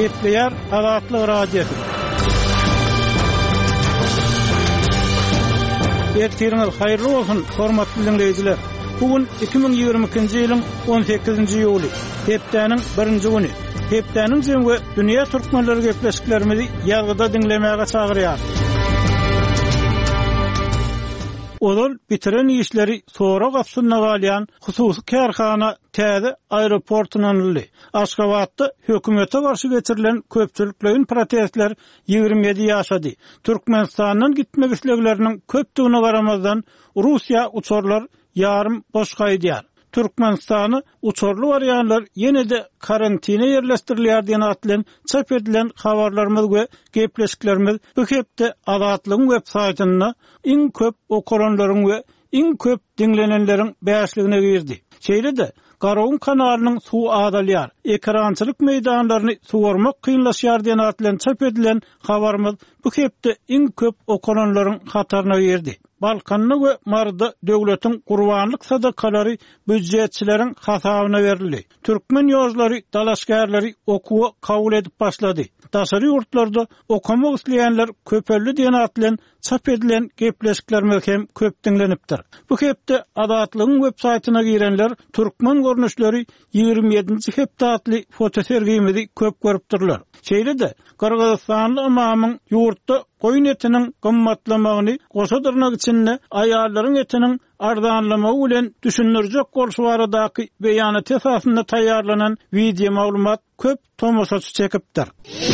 Kepler Azatlyk radiosu. Ertiriniz hayırlı olsun, hormatly dinleyijiler. Bugün 2022-nji ýylyň 18-nji ýuly, hepdäniň 1-nji güni. Hepdäniň jemgy dünýä türkmenleri gepleşiklerimizi ýazgyda dinlemäge çagyrýar. Olal bitiren işleri sonra gapsyna galyan hususy kärhana täze aeroportundan ýyly. Aşgabatda hökümete garşy geçirilen köpçüliklerin protestler 27 ýaşady. Türkmenistanyň gitmek islegleriniň köpdigine garamazdan Russiýa uçurlar yarım boş gaýdýar. Türkmenistany uçurly barýanlar ýene-de karantina ýerleşdirilýär diýen atlan çap edilen habarlarymyz we gepleşiklerimiz bu hepde Azatlygyň web saýtyna iň köp okuranlaryň we iň köp dinlenenleriň bäşligine girdi. Şeýle-de Garawun kanalynyň suw adalýar, ekrançylyk meýdanlaryny suwarmak kynlaşýar diýen atlan çap edilen habarymyz bu hepde iň köp okuranlaryň hataryna girdi. Balkanly we Marda döwletiň gurbanlyk sadakalary büdjetçileriň hasabyna berildi. Türkmen ýozlary, dalaşgärleri okuwy kabul edip başlady. Daşary ýurtlarda okumak isleýänler köpelli diýen atlan çap edilen gepleşikler hem köp dinlenipdir. Bu hepde Azatlygyň web saýtyna girenler türkmen görnüşleri 27-nji hepde atly fotosergimizi köp görüpdirler. Şeýle-de Kyrgyzstanly imamyň ýurtda goýun etiniň gymmatlamagyny goşadyrnak içinde aýallaryň etiniň arzanlamagy bilen düşünürjek bolşy baradaky beýanat esasynda taýýarlanan video maglumat köp tomoşaçy çekipdir.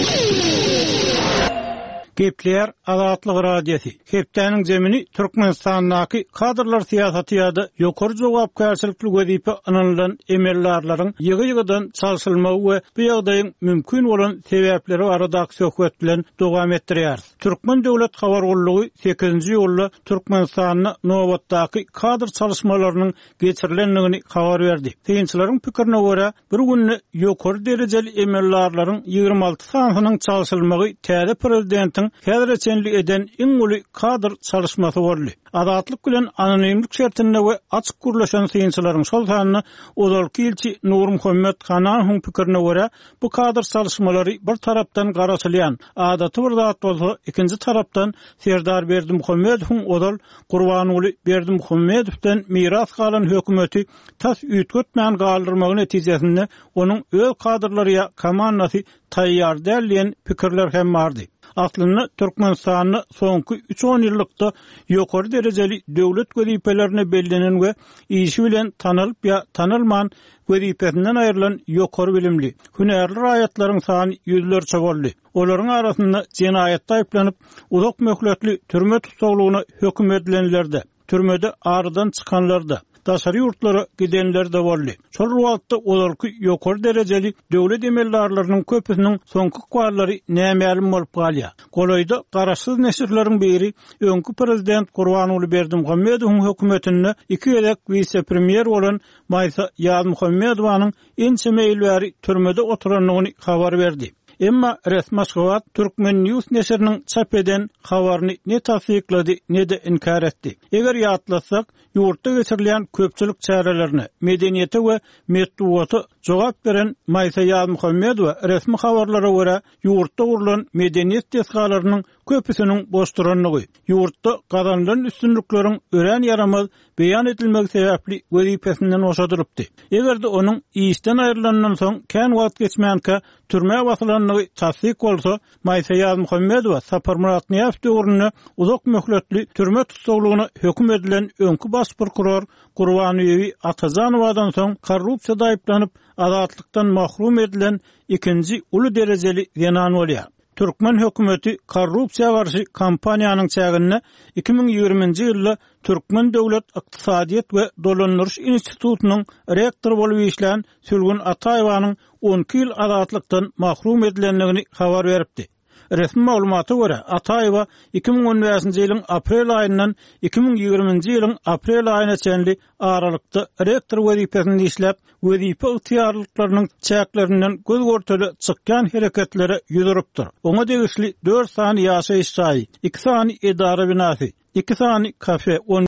Kepler Azatlyk radiosu. Hepdäniň jemini Türkmenistanyň kadrlar siýasaty ýa-da ýokary jogapkärçilikli wezipe anylan emellarlaryň ýygy-ýygydan çalşylmagy we bu ýagdaýyň mümkin bolan sebäpleri baradaky söhbet bilen dowam etdirýär. Türkmen döwlet habargullugy 8-nji ýylda Türkmenistanyň nowatdaky kadr çalşmalarynyň geçirilendigini habar berdi. Teýinçileriň pikirine görä, bir günni ýokary derejeli emellarlaryň 26 sanynyň çalşylmagy täze prezidentin häzirçenlik eden iň uly kadr çalışmasy boldy. Azatlyk bilen anonimlik şertinde we açyk gurlaşan teýinçilerin şol sanyny ozalky ilçi Nur Muhammed Hanaň pikirine görä, bu kadr çalışmalary bir tarapdan garaşylýan, adaty bir zat bolsa, ikinji tarapdan Serdar Berdimuhammedowyň ozal Gurbanyňly Berdimuhammedowden miras galan hökümeti tas üýtgetmän galdyrmagy netijesinde onuň öz kadrlary ýa komandasy taýýar däliýän pikirler hem bardy. Aslında Türkmenistanyň soňky 3-10 ýyllykda ýokary derejeli döwlet wezipelerine bellenen we işi bilen tanalyp ýa tanylman wezipesinden aýrylan ýokary bilimli, hünärli raýatlaryň sany ýüzlerçe boldy. Olaryň arasynda jenaýatda aýplanyp uzak möhletli türme tutuklugyna höküm edilenlerde, türmede aradan çykanlarda, daşary ýurtlara gidenler de boldy. Şol wagtda olarky ýokary derejeli döwlet emellarlarynyň köpüsiniň soňky kwallary nämälim bolup galýar. Golaýda garaşsyz neşirleriň biri öňkü prezident Gurbanyňly Berdimuhammedowyň hökümetinde 2 ýyllyk vice-premier bolan Maýsa Ýazmuhammedowanyň ençe meýilbäri türmede oturanlygyny habar berdi. Emma resmi Aşgabat Türkmen News neşriniň çap eden habaryny ne tasdiklady, ne de inkar etdi. Eger ýatlasak, ýurtda geçirilen köpçülik çärelerine, medeniýete we metduwaty jogap beren Maýsa Ýazmuhammedowa resmi habarlara görä, ýurtda urulan medeniýet tesgalarynyň köpüsiniň boş duranlygy, ýurtda gazanlan üstünlikleriň ören yaramaz beýan edilmegi sebäpli wezipesinden oşadyrypdy. Egerde onuň işden aýrylandan soň kän wagt geçmänkä türme basylanlygy tasdik bolsa, Maýsa Ýazmuhammedowa Saparmurat Niýazow döwründe uzak möhletli türme tutuklugyna höküm edilen öňkü baş prokuror Gurbanyň Atazanowadan soň korrupsiýada aýplanyp azatlykdan mahrum edilen ikinji uly derejeli ýanan bolýar. Türkmen hökümeti korrupsiýa garşy kampaniýanyň çägine 2020-nji ýylda Türkmen Döwlet Ykdysadyýet we Dolandyryş Institutunyň rektory bolup işlän Sülgün Ataýewanyň 12 ýyl azatlykdan mahrum edilenligini habar beripdi. Resmi maglumaty görä, Ataýewa 2015-nji ýylyň aprel aýyndan 2020-nji ýylyň aprel aýyna çenli aralykda rektor wezipesinde işläp, wezipe ýetiýarlyklarynyň çäklerinden göz görteli çykkan hereketlere ýüzüpdir. Oňa degişli 4 sany ýaşaýyş saýy, 2 sany edara binasy, 2 sany kafe,